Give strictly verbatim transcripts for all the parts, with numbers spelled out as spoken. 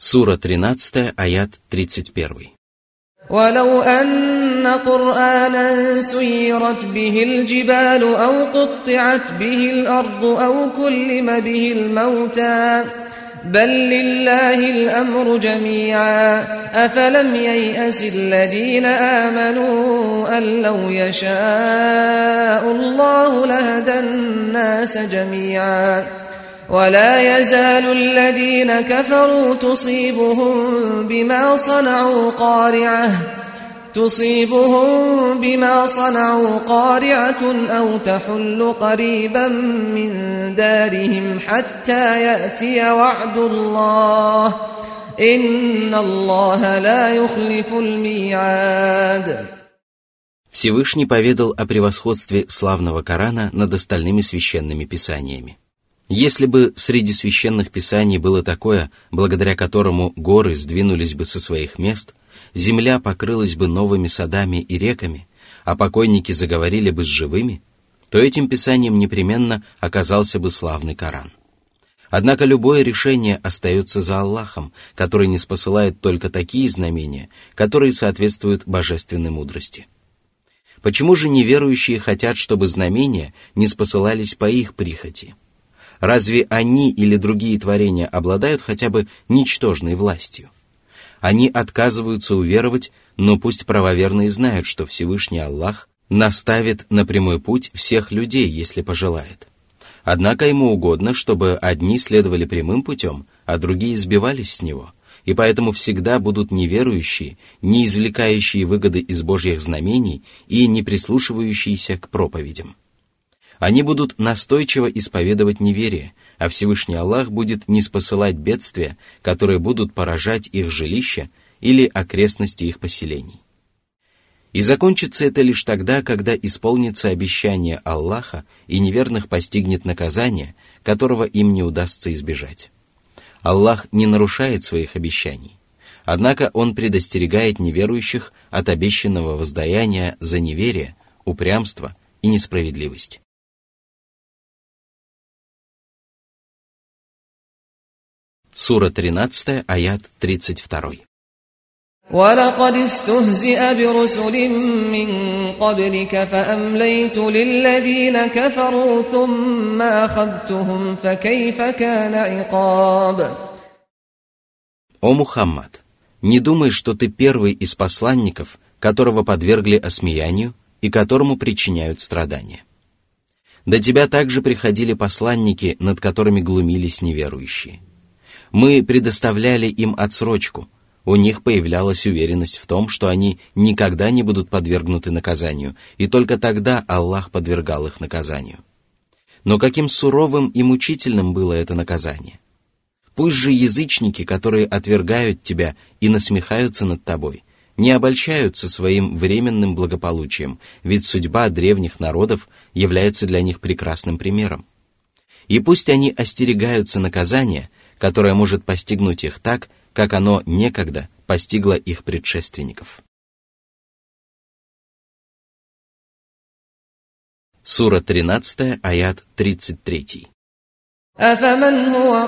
Сура тринадцатая, аят тридцать один. ولو أن قرآنا سيرت به الجبال أو قطعت به الأرض أو كلم به الموتى بل لله الأمر جميعا أفلم ييأس الذين آمنوا أن لو يشاء الله لهدى الناس جميعا ولا يزال الذين كفروا تصيبهم بما صنعوا قارعة تصيبهم بما صنعوا قارعة أو تحل قريبا من دارهم حتى يأتي وعد الله إن الله لا يخلف الميعاد. Всевышний поведал о превосходстве славного Корана над остальными священными писаниями. Если бы среди священных писаний было такое, благодаря которому горы сдвинулись бы со своих мест, земля покрылась бы новыми садами и реками, а покойники заговорили бы с живыми, то этим писанием непременно оказался бы славный Коран. Однако любое решение остается за Аллахом, который ниспосылает только такие знамения, которые соответствуют божественной мудрости. Почему же неверующие хотят, чтобы знамения ниспосылались по их прихоти? Разве они или другие творения обладают хотя бы ничтожной властью? Они отказываются уверовать, но пусть правоверные знают, что Всевышний Аллах наставит на прямой путь всех людей, если пожелает. Однако ему угодно, чтобы одни следовали прямым путем, а другие сбивались с него, и поэтому всегда будут неверующие, не извлекающие выгоды из Божьих знамений и не прислушивающиеся к проповедям. Они будут настойчиво исповедовать неверие, а Всевышний Аллах будет ниспосылать бедствия, которые будут поражать их жилища или окрестности их поселений. И закончится это лишь тогда, когда исполнится обещание Аллаха и неверных постигнет наказание, которого им не удастся избежать. Аллах не нарушает своих обещаний, однако Он предостерегает неверующих от обещанного воздаяния за неверие, упрямство и несправедливость. Сура тринадцатая, аят тридцать два. وَلَقَدِ اسْتُهْزِئَ بِرُسُلٍ مِّن قَبْلِكَ فَأَمْلَيْتُ لِلَّذِينَ كَفَرُوا ثُمَّ أَخَذْتُهُمْ فَكَيْفَ كَانَ عِقَابِ. О Мухаммад, не думай, что ты первый из посланников, которого подвергли осмеянию и которому причиняют страдания. До тебя также приходили посланники, над которыми глумились неверующие. Мы предоставляли им отсрочку, у них появлялась уверенность в том, что они никогда не будут подвергнуты наказанию, и только тогда Аллах подвергал их наказанию. Но каким суровым и мучительным было это наказание? Пусть же язычники, которые отвергают тебя и насмехаются над тобой, не обольщаются своим временным благополучием, ведь судьба древних народов является для них прекрасным примером. И пусть они остерегаются наказания, которое может постигнуть их так, как оно некогда постигло их предшественников. Сура тринадцатая, аят тридцать три. أَفَمَنْ هُوَ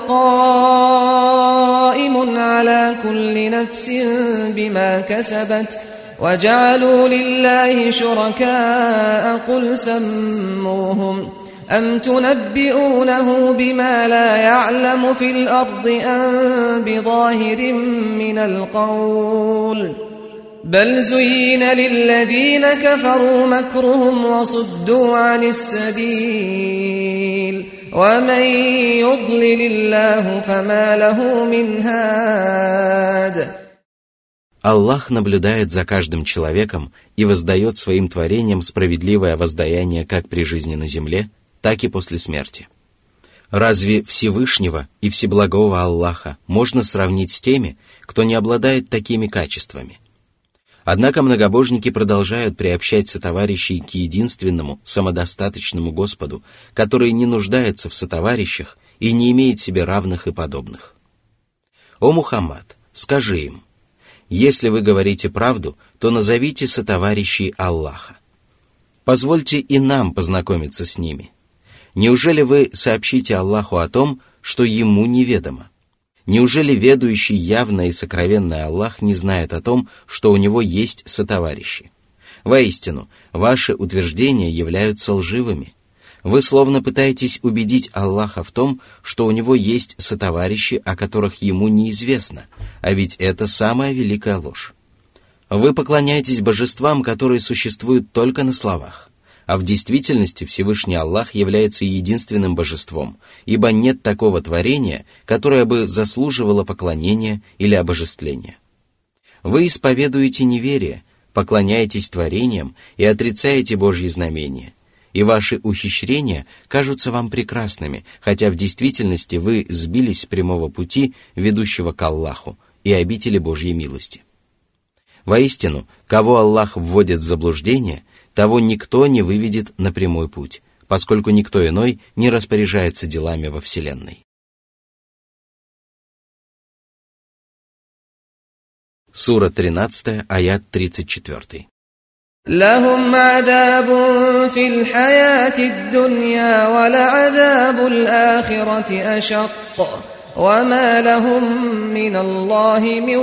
قَائِمٌ عَلَى كُلِّ نَفْسٍ بِمَا كَسَبَتْ وَجَعَلُوا لِلَّهِ شُرَكَاءَ قُلْ سَمُّوهُمْ أَمْ تُنَبِّئُونَهُ بِمَا لَا يَعْلَمُ فِي الْأَرْضِ أَمْ بِظَاهِرٍ مِّنَ الْقَوْلِ بَلْ زُيِّنَ لِلَّذِينَ كَفَرُوا مَكْرُهُمْ وَصُدُّوا عَنِ السَّبِيلِ وَمَنْ يُضْلِلِ اللَّهُ فَمَا لَهُ مِنْ هَادٍ. Аллах наблюдает за каждым человеком и воздает своим творениям справедливое воздаяние как при жизни на земле, так и после смерти. Разве Всевышнего и Всеблагого Аллаха можно сравнить с теми, кто не обладает такими качествами? Однако многобожники продолжают приобщать сотоварищей к единственному, самодостаточному Господу, который не нуждается в сотоварищах и не имеет себе равных и подобных. О Мухаммад, скажи им: если вы говорите правду, то назовите сотоварищей Аллаха. Позвольте и нам познакомиться с ними. Неужели вы сообщите Аллаху о том, что Ему неведомо? Неужели ведущий явно и сокровенный Аллах не знает о том, что у него есть сотоварищи? Воистину, ваши утверждения являются лживыми. Вы словно пытаетесь убедить Аллаха в том, что у него есть сотоварищи, о которых ему неизвестно, а ведь это самая великая ложь. Вы поклоняетесь божествам, которые существуют только на словах, а в действительности Всевышний Аллах является единственным божеством, ибо нет такого творения, которое бы заслуживало поклонения или обожествления. Вы исповедуете неверие, поклоняетесь творениям и отрицаете Божьи знамения, и ваши ухищрения кажутся вам прекрасными, хотя в действительности вы сбились с прямого пути, ведущего к Аллаху, и обители Божьей милости. Воистину, кого Аллах вводит в заблуждение, того никто не выведет на прямой путь, поскольку никто иной не распоряжается делами во Вселенной. Сура тринадцатая, аят тридцать четыре. لهم عذاب في الحياة الدنيا ولعذاب الآخرة أشق وما لهم من الله من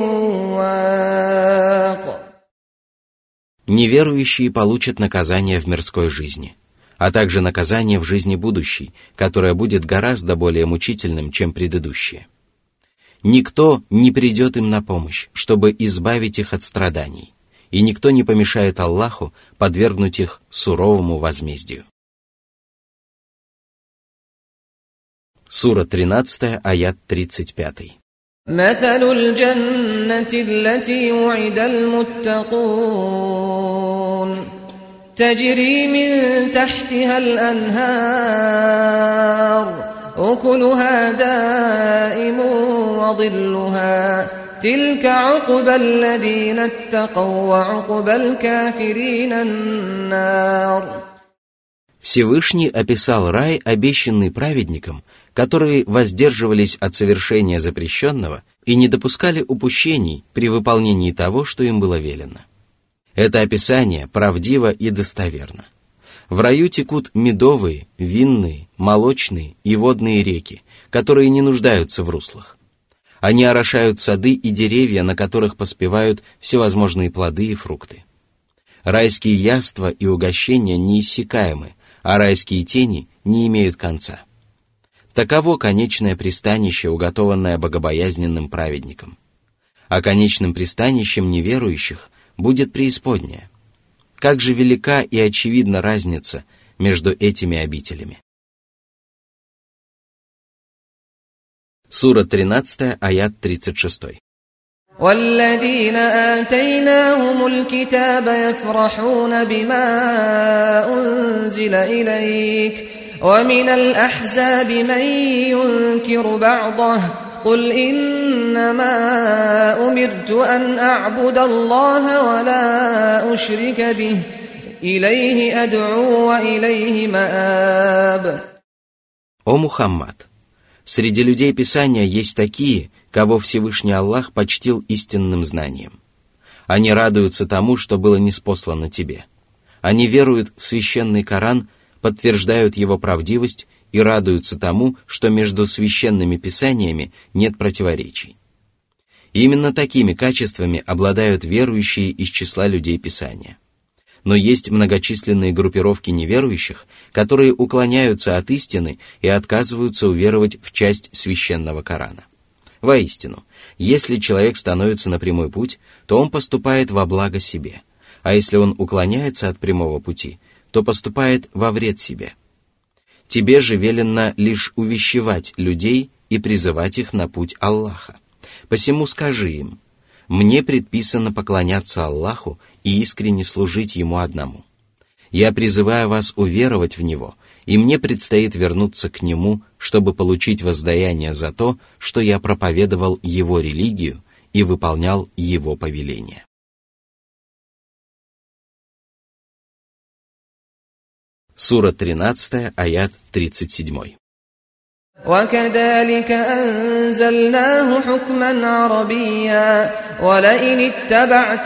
واق. Неверующие получат наказание в мирской жизни, а также наказание в жизни будущей, которое будет гораздо более мучительным, чем предыдущее. Никто не придет им на помощь, чтобы избавить их от страданий, и никто не помешает Аллаху подвергнуть их суровому возмездию. Сура тринадцатая, аят тридцать пять. مثل الجنة التي وعد المتقون تجري من تحتها الأنهار أكلها دائم وظلها تلك عقبى الذين اتقوا وعقبى الكافرين النار. Всевышний описал рай, обещанный праведникам, которые воздерживались от совершения запрещенного и не допускали упущений при выполнении того, что им было велено. Это описание правдиво и достоверно. В раю текут медовые, винные, молочные и водные реки, которые не нуждаются в руслах. Они орошают сады и деревья, на которых поспевают всевозможные плоды и фрукты. Райские яства и угощения неиссякаемы, а райские тени не имеют конца. Таково конечное пристанище, уготованное богобоязненным праведникам. А конечным пристанищем неверующих будет преисподняя. Как же велика и очевидна разница между этими обителями. Сура тринадцатая, аят тридцать шесть. والذين آتيناهم الكتاب يفرحون بما أنزل إليك ومن الأحزاب من ينكر بعضه قل إنما أمرت أن أعبد الله ولا أشرك به إليه أدعو وإليه مآب. О Мухаммад! Среди людей Писания есть такие, кого Всевышний Аллах почтил истинным знанием. Они радуются тому, что было ниспослано тебе. Они веруют в священный Коран, подтверждают его правдивость и радуются тому, что между священными писаниями нет противоречий. И именно такими качествами обладают верующие из числа людей Писания. Но есть многочисленные группировки неверующих, которые уклоняются от истины и отказываются уверовать в часть священного Корана. Воистину, если человек становится на прямой путь, то он поступает во благо себе, а если он уклоняется от прямого пути, то поступает во вред себе. Тебе же велено лишь увещевать людей и призывать их на путь Аллаха. Посему скажи им: «Мне предписано поклоняться Аллаху и искренне служить Ему одному. Я призываю вас уверовать в Него, и мне предстоит вернуться к Нему, чтобы получить воздаяние за то, что я проповедовал Его религию и выполнял Его повеления». Сура тринадцатая, аят тридцать семь. وكذلك أنزلناه حكما عربيا ولئن اتبعت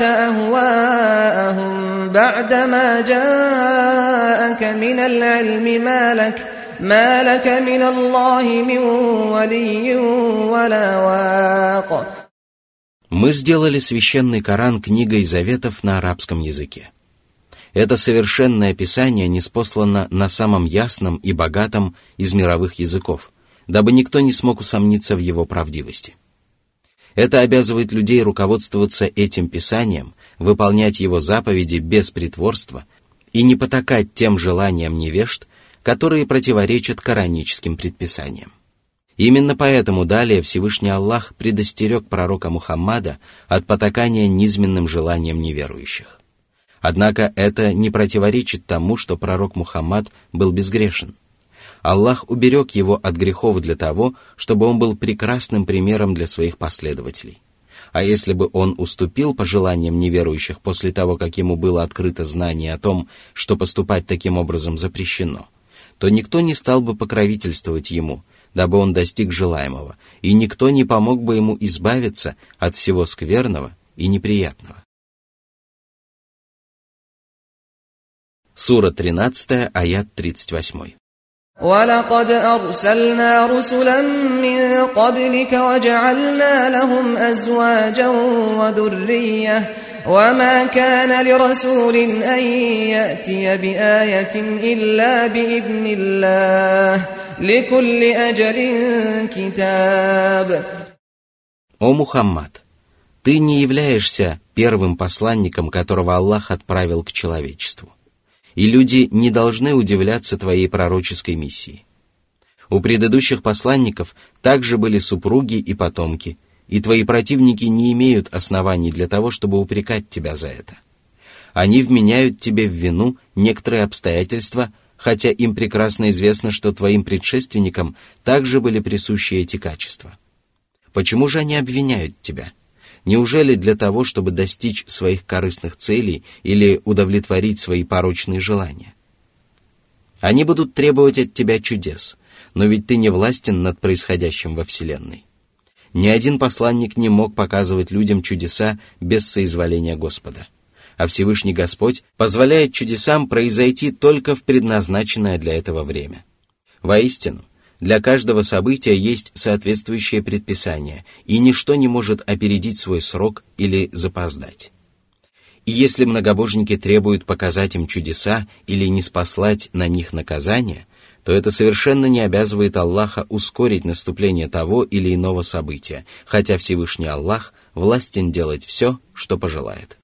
أهواءهم بعدما جاءك من العلم ما لك ما لك من الله من ولي ولا واق. Мы сделали священный Коран книгой заветов на арабском языке. Это совершенное писание ниспослано на самом ясном и богатом из мировых языков, дабы никто не смог усомниться в его правдивости. Это обязывает людей руководствоваться этим писанием, выполнять его заповеди без притворства и не потакать тем желаниям невежд, которые противоречат кораническим предписаниям. Именно поэтому далее Всевышний Аллах предостерег пророка Мухаммада от потакания низменным желаниям неверующих. Однако это не противоречит тому, что пророк Мухаммад был безгрешен. Аллах уберег его от грехов для того, чтобы он был прекрасным примером для своих последователей. А если бы он уступил пожеланиям неверующих после того, как ему было открыто знание о том, что поступать таким образом запрещено, то никто не стал бы покровительствовать ему, дабы он достиг желаемого, и никто не помог бы ему избавиться от всего скверного и неприятного. Сура тринадцатая, аят тридцать восемь. وَلَقَدْ أَرْسَلْنَا رُسُلًا مِّن قَبْلِكَ وَجَعَلْنَا لَهُمْ أَزْوَاجًا وَذُرِّيَّةً وَمَا كَانَ لِرَسُولٍ أَن يَأْتِيَ بِآيَةٍ إِلَّا بِإِذْنِ اللَّهِ لِكُلِّ أَجَلٍ كِتَابٌ. О Мухаммад, ты не являешься первым посланником, которого Аллах отправил к человечеству. И люди не должны удивляться твоей пророческой миссии. У предыдущих посланников также были супруги и потомки, и твои противники не имеют оснований для того, чтобы упрекать тебя за это. Они вменяют тебе в вину некоторые обстоятельства, хотя им прекрасно известно, что твоим предшественникам также были присущи эти качества. Почему же они обвиняют тебя? Неужели для того, чтобы достичь своих корыстных целей или удовлетворить свои порочные желания? Они будут требовать от тебя чудес, но ведь ты не властен над происходящим во Вселенной. Ни один посланник не мог показывать людям чудеса без соизволения Господа. А Всевышний Господь позволяет чудесам произойти только в предназначенное для этого время. Воистину, для каждого события есть соответствующее предписание, и ничто не может опередить свой срок или запоздать. И если многобожники требуют показать им чудеса или ниспослать на них наказание, то это совершенно не обязывает Аллаха ускорить наступление того или иного события, хотя Всевышний Аллах властен делать все, что пожелает.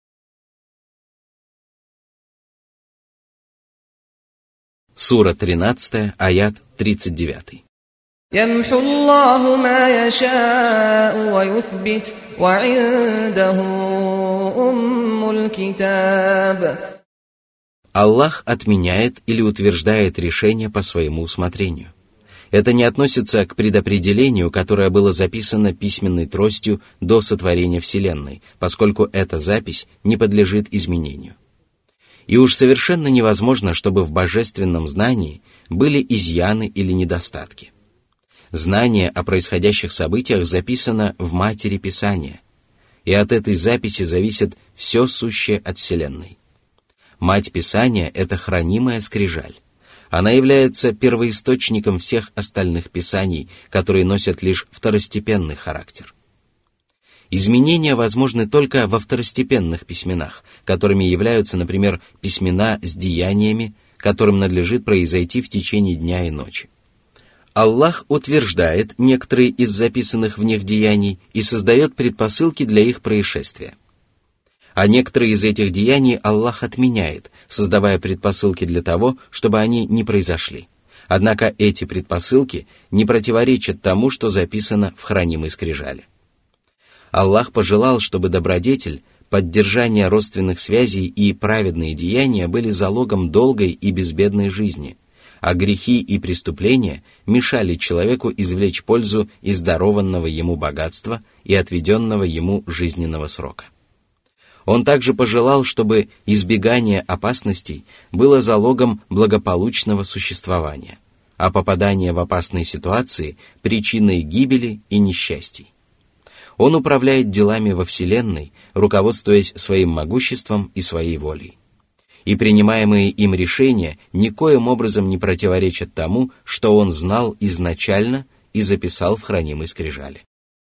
Сура тринадцатая, аят тридцать девять. يَمْحُو اللَّهُ مَا يَشَاءُ وَيُثْبِتُ وَعِندَهُ أُمُّ الْكِتَابِ. Аллах отменяет или утверждает решение по своему усмотрению. Это не относится к предопределению, которое было записано письменной тростью до сотворения Вселенной, поскольку эта запись не подлежит изменению. И уж совершенно невозможно, чтобы в божественном знании были изъяны или недостатки. Знание о происходящих событиях записано в матери Писания, и от этой записи зависит все сущее от Вселенной. Мать Писания — это хранимая скрижаль. Она является первоисточником всех остальных писаний, которые носят лишь второстепенный характер. Изменения возможны только во второстепенных письменах, которыми являются, например, письмена с деяниями, которым надлежит произойти в течение дня и ночи. Аллах утверждает некоторые из записанных в них деяний и создает предпосылки для их происшествия. А некоторые из этих деяний Аллах отменяет, создавая предпосылки для того, чтобы они не произошли. Однако эти предпосылки не противоречат тому, что записано в хранимой скрижали. Аллах пожелал, чтобы добродетель, поддержание родственных связей и праведные деяния были залогом долгой и безбедной жизни, а грехи и преступления мешали человеку извлечь пользу из дарованного ему богатства и отведенного ему жизненного срока. Он также пожелал, чтобы избегание опасностей было залогом благополучного существования, а попадание в опасные ситуации – причиной гибели и несчастий. Он управляет делами во Вселенной, руководствуясь своим могуществом и своей волей. и принимаемые им решения никоим образом не противоречат тому, что он знал изначально и записал в хранимой скрижали.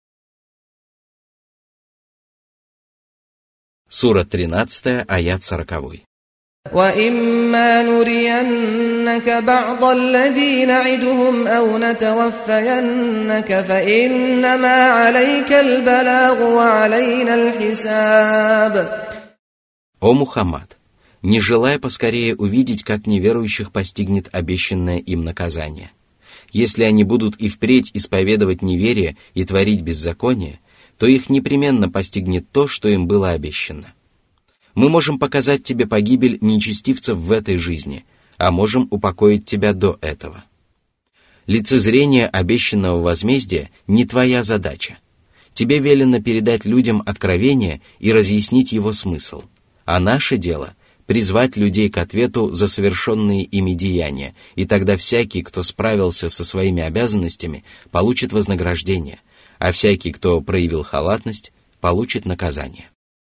Сура тринадцатая, аят сороковой. وَإِمَّا نُرِيَنَّكَ بَعْضَ الَّذِي نَعِدُهُمْ أَوْ نَتَوَفَّيَنَّكَ فَإِنَّمَا عَلَيْكَ الْبَلَاغُ وَعَلَيْنَا الْحِسَابُ. О Мухаммад, не желая поскорее увидеть, как неверующих постигнет обещанное им наказание. Если они будут и впредь исповедовать неверие и творить беззаконие, то их непременно постигнет то, что им было обещано. Мы можем показать тебе погибель нечестивцев в этой жизни, а можем упокоить тебя до этого. Лицезрение обещанного возмездия не твоя задача. Тебе велено передать людям откровение и разъяснить его смысл, а наше дело — призвать людей к ответу за совершенные ими деяния, и тогда всякий, кто справился со своими обязанностями, получит вознаграждение, а всякий, кто проявил халатность, получит наказание.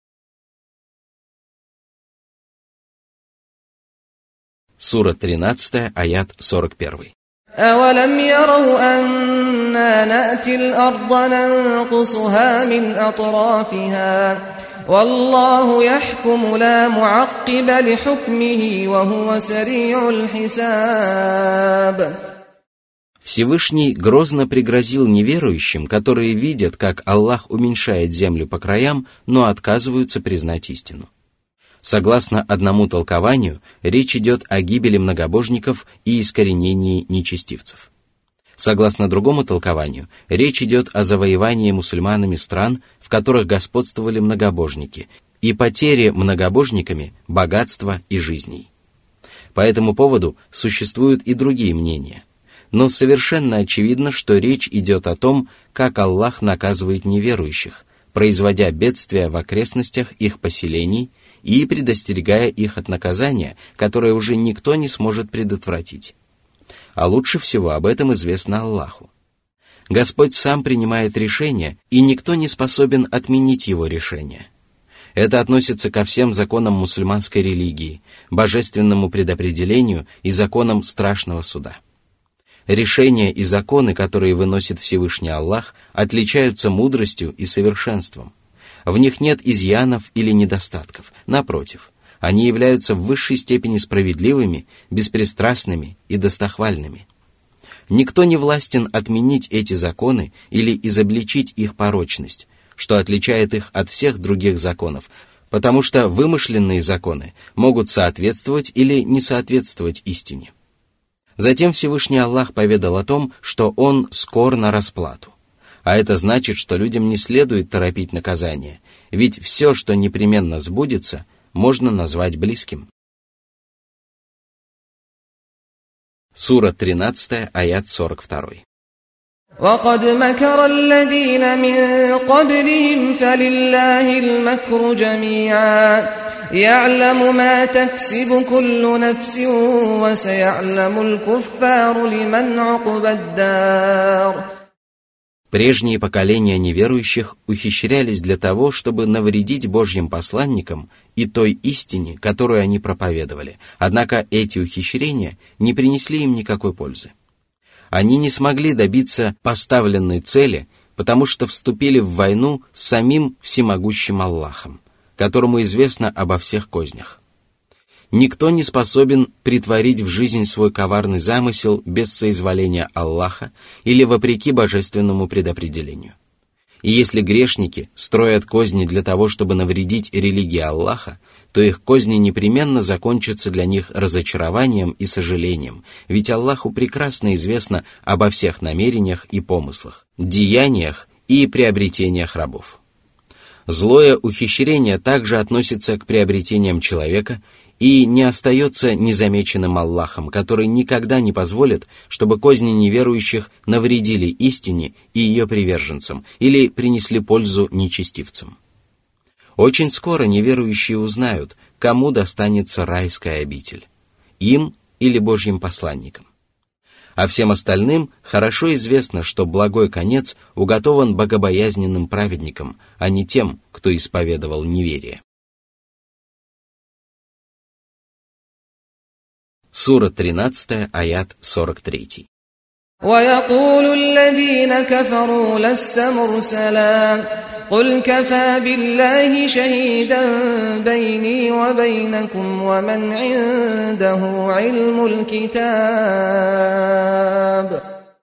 Сура тринадцатая, аят сорок первый. أَوَلَمْ يَرَوْا أَنَّا نَأْتِي الْأَرْضَ نَنْقُصُهَا مِنْ أَطْرَافِهَا وَاللَّهُ يَحْكُمُ لَا مُعَقِّبَ لِحُكْمِهِ وَهُوَ سَرِيعُ الْحِسَابِ. Всевышний грозно пригрозил неверующим, которые видят, как Аллах уменьшает землю по краям, но отказываются признать истину. Согласно одному толкованию, речь идет о гибели многобожников и искоренении нечестивцев. Согласно другому толкованию, речь идет о завоевании мусульманами стран, в которых господствовали многобожники, и потере многобожниками богатства и жизней. По этому поводу существуют и другие мнения. Но совершенно очевидно, что речь идет о том, как Аллах наказывает неверующих, производя бедствия в окрестностях их поселений и предостерегая их от наказания, которое уже никто не сможет предотвратить. А лучше всего об этом известно Аллаху. Господь сам принимает решение, и никто не способен отменить его решение. Это относится ко всем законам мусульманской религии, божественному предопределению и законам страшного суда. Решения и законы, которые выносит Всевышний Аллах, отличаются мудростью и совершенством. В них нет изъянов или недостатков. Напротив, они являются в высшей степени справедливыми, беспристрастными и достохвальными. Никто не властен отменить эти законы или изобличить их порочность, что отличает их от всех других законов, потому что вымышленные законы могут соответствовать или не соответствовать истине. Затем Всевышний Аллах поведал о том, что Он скор на расплату. А это значит, что людям не следует торопить наказание, ведь все, что непременно сбудется, можно назвать близким. Сура тринадцатая, аят сорок второй. وَقَدْ مَكَرَ الَّذِينَ مِن قَبْلِهِمْ فَلِلَّهِ الْمَكْرُ جَمِيعًا يَعْلَمُ مَا تَكْسِبُ كُلُّ نَفْسٍ وَسَيَعْلَمُ الْكُفَّارُ لِمَنْ عُقْبَى الدَّارِ. Прежние поколения неверующих ухищрялись для того, чтобы навредить Божьим посланникам и той истине, которую они проповедовали, однако эти ухищрения не принесли им никакой пользы. Они не смогли добиться поставленной цели, потому что вступили в войну с самим всемогущим Аллахом, которому известно обо всех кознях. Никто не способен претворить в жизнь свой коварный замысел без соизволения Аллаха или вопреки божественному предопределению. И если грешники строят козни для того, чтобы навредить религии Аллаха, то их козни непременно закончатся для них разочарованием и сожалением, ведь Аллаху прекрасно известно обо всех намерениях и помыслах, деяниях и приобретениях рабов. Злое ухищрение также относится к приобретениям человека и не остается незамеченным Аллахом, который никогда не позволит, чтобы козни неверующих навредили истине и ее приверженцам или принесли пользу нечестивцам. Очень скоро неверующие узнают, кому достанется райская обитель – им или Божьим посланникам. А всем остальным хорошо известно, что благой конец уготован богобоязненным праведникам, а не тем, кто исповедовал неверие. Сура тринадцать, аят сорок три. وَيَقُولُ الَّذِينَ كَفَرُوا لَسْتَ مُرْسَلًا قُلْ كَفَى بِاللَّهِ شَهِيدًا بَيْنِي وَبَيْنَكُمْ وَمَنْ عِندَهُ عِلْمُ الْكِتَابِ.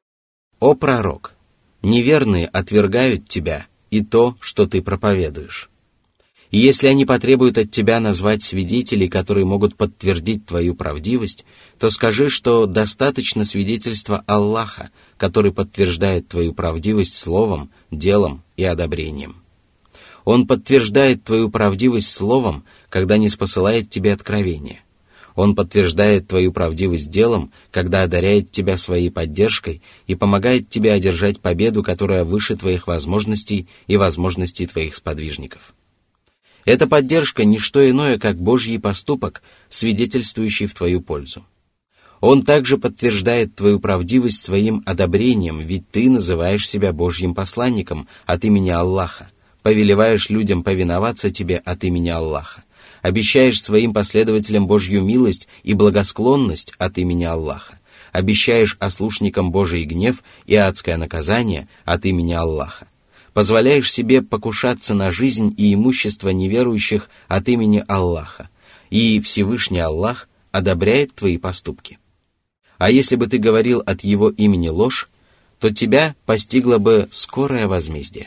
О пророк, неверные отвергают тебя и то, что ты проповедуешь. И если они потребуют от тебя назвать свидетелей, которые могут подтвердить твою правдивость, то скажи, что достаточно свидетельства Аллаха, который подтверждает твою правдивость словом, делом и одобрением. Он подтверждает твою правдивость словом, когда ниспосылает тебе откровение. Он подтверждает твою правдивость делом, когда одаряет тебя своей поддержкой и помогает тебе одержать победу, которая выше твоих возможностей и возможностей твоих сподвижников. Эта поддержка – не что иное, как Божий поступок, свидетельствующий в твою пользу. Он также подтверждает твою правдивость своим одобрением, ведь ты называешь себя Божьим посланником от имени Аллаха, повелеваешь людям повиноваться тебе от имени Аллаха, обещаешь своим последователям Божью милость и благосклонность от имени Аллаха, обещаешь ослушникам Божий гнев и адское наказание от имени Аллаха, позволяешь себе покушаться на жизнь и имущество неверующих от имени Аллаха, и Всевышний Аллах одобряет твои поступки. А если бы ты говорил от Его имени ложь, то тебя постигло бы скорое возмездие.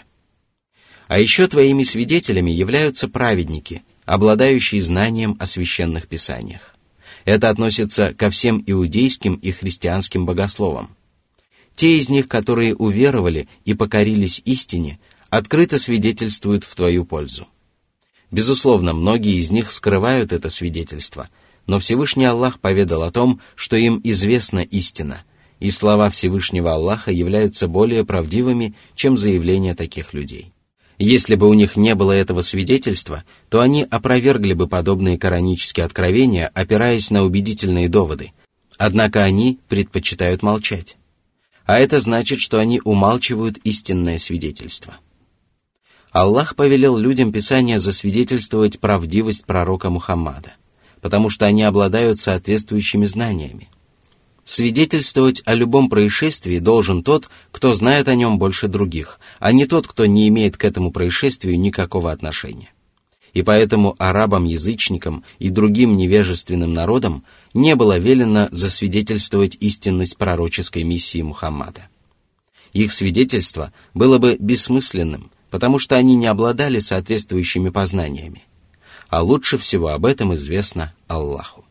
А еще твоими свидетелями являются праведники, обладающие знанием о священных писаниях. Это относится ко всем иудейским и христианским богословам. Те из них, которые уверовали и покорились истине, открыто свидетельствуют в твою пользу. Безусловно, многие из них скрывают это свидетельство, но Всевышний Аллах поведал о том, что им известна истина, и слова Всевышнего Аллаха являются более правдивыми, чем заявления таких людей. Если бы у них не было этого свидетельства, то они опровергли бы подобные коранические откровения, опираясь на убедительные доводы, однако они предпочитают молчать. А это значит, что они умалчивают истинное свидетельство. Аллах повелел людям Писания засвидетельствовать правдивость пророка Мухаммада, потому что они обладают соответствующими знаниями. Свидетельствовать о любом происшествии должен тот, кто знает о нем больше других, а не тот, кто не имеет к этому происшествию никакого отношения. И поэтому арабам-язычникам и другим невежественным народам не было велено засвидетельствовать истинность пророческой миссии Мухаммада. Их свидетельство было бы бессмысленным, потому что они не обладали соответствующими познаниями. А лучше всего об этом известно Аллаху.